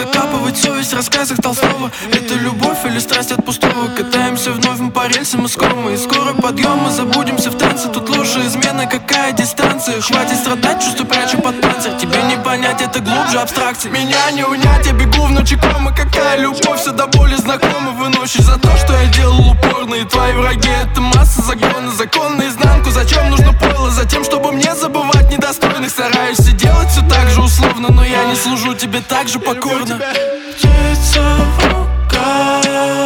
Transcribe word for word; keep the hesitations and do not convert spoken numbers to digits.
закапывать совесть в рассказах Толстого. Это любовь или страсть от пустого? Катаемся вновь мы по рельсам искомы. И скоро подъем, мы забудемся в танце. Тут ложь и измена, какая дистанция? Хватит страдать, чувство прячу под панцирь. Тебе не понять, это глубже абстракции. Меня не унять, я бегу в ночи комы. Какая любовь, все до боли знакома. Выносишь за то, что я делал упорно. И твои враги это масса загона. Закон наизнанку, зачем нужно пойло? Затем, чтобы мне забывать недостойных. Стараешься делать все так же условно, но я не служу тебе так же покорно. Птица в руках.